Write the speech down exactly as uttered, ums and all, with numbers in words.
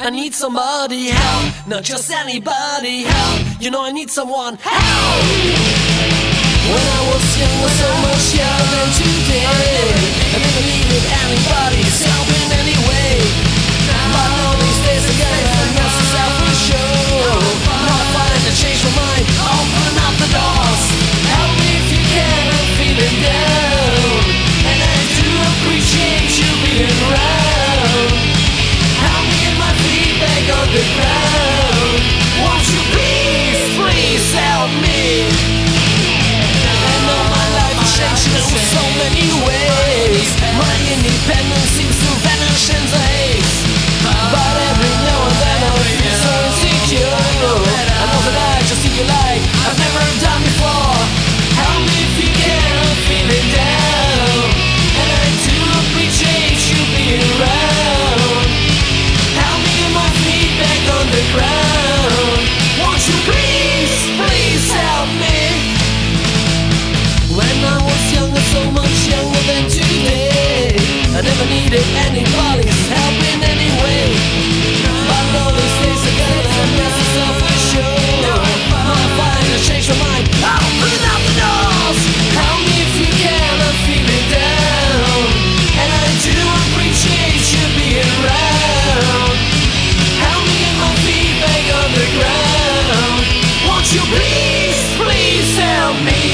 I need somebody help, not just anybody help. You know I need someone help. When I was younger, so much younger than today, I never needed anybody's help in any way. But all these days I get it, that's a selfish show. Now I find I change my mind, open up the doors. Help me if you can, I'm feeling down, and I do appreciate you being around. Help me get my feet back on the ground. Won't you please, please help me? I know my life is changing in so many ways. My independence seems to vanish in the haze. But every now and then I feel so insecure. I know that I just need you like I've never done before. Help me if you can, I'm feeling down, and I do appreciate you being around. Help me get my feet back on the ground. Won't you please, please help me? When I was younger, so much younger than today, I never needed anybody's help in any way. But all these days I got it from myself for sure. Now I find I change my mind, open up the doors. Help me if you can, I'm feeling down, and I do appreciate you being around. Help me get my feet back on the ground. Won't you please, please help me?